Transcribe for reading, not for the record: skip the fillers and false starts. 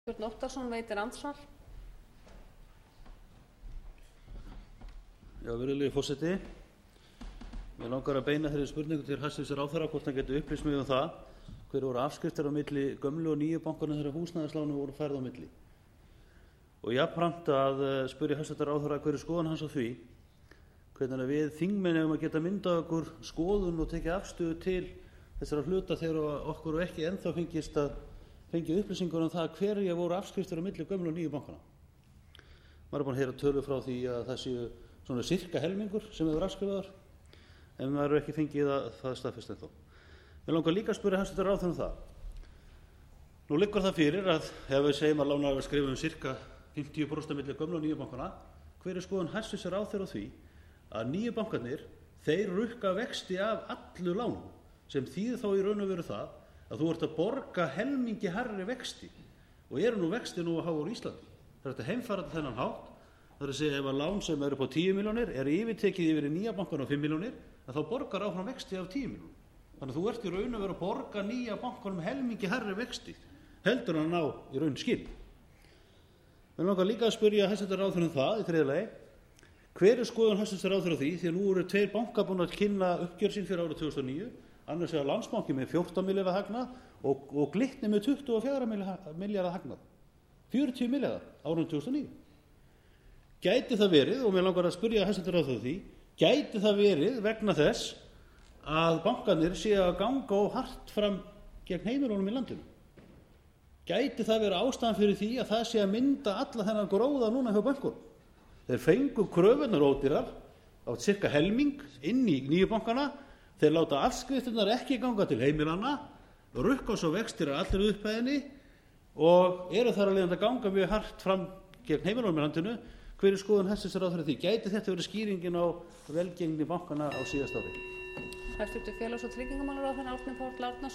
Björn Óttarsson veitir andsvar. Virðulegi forseti. Mig langar að beina þeirri spurningu til hæstvirts ráðherra hvort hann geti upplýst mig um það hver voru afskriftir á milli gömlu og nýju bankanna þegar húsnæðislánin voru færð á milli. Og jafnframt að spyrja hæstvirts ráðherra hver er skoðun hans á því hvernig við þingmenn eigum að geta myndað okkur skoðun og tekið afstöðu til þessara hluta þegar okkur og ekki ennþá fengið upplýsingar um það hverjar voru afskriftir á milli gömlu og nýju bankanna. Maður er búinn að heyra tölur frá því að það séu svona sirka helmingur sem hefur afskrifaðar en maður er ekki fengið það staðfest ennþá. Mig langar líka að spyrja hæstvirtan ráðherra um það. Nú liggur það fyrir að ef við segjum að lánarar skrifa sirka 50% milli gömlu og nýju bankana, hver er skoðun hæstvirts ráðherra á því að nýju bankarnir þeir rukka vexti af allu lánum sem þýðir þá í raun og veru það að þú ert að borga helmingi hærri vexti og eru nú vexti nú að hafa úr Íslandi. Það er þetta heimfara til þennan hátt. Það er að segja ef að lán sem eru upp á 10 milljónir er yfirtekið yfir í nýja bankan á 5 milljónir að þá borgar áfram vexti af 10 milljónir. Þannig að þú ert í raun og veru að borga nýja bankanum helmingi hærri vexti heldur en að ná í raun skil. Mig langar líka að spyrja hæstvirtan ráðherra um það í þriðja lagi. Hver er skoðun hæstvirts ráðherra á því því að nú eru 2 bankar búin að kynna uppgjör sín fyrir árið 2009, annars vegar Landsbanki með 14 milljarða hagnað og Glitnir með 24 milljarða hagnað. 40 milljarðar árið 2009. Gæti það verið, og mér langar að spyrja hæstvirtan ráðherra því, gæti það verið vegna þess að bankarnir séu að ganga of hart fram gegn heimilunum í landinu? Gæti það verið ástæðan fyrir því að það sé að mynda alla þennan gróða núna hjá bönkunum? Þeir fengu kröfurnar ódýrar á cirka helming inn í nýju bankana, þeir láta afskriftirnar ekki ganga til heimilanna, rukka svo vextir að allir upphæðinni og eru þar að leiðandi að ganga mjög hart fram gegn heimilunum í landinu. Hver er skoðun hæstvirts ráðherra því? Gæti þetta verið skýringin á velgengni bankana á síðasta ári? Hæstvirtur félags- og tryggingamálaráðherra Árni Páll Árnason.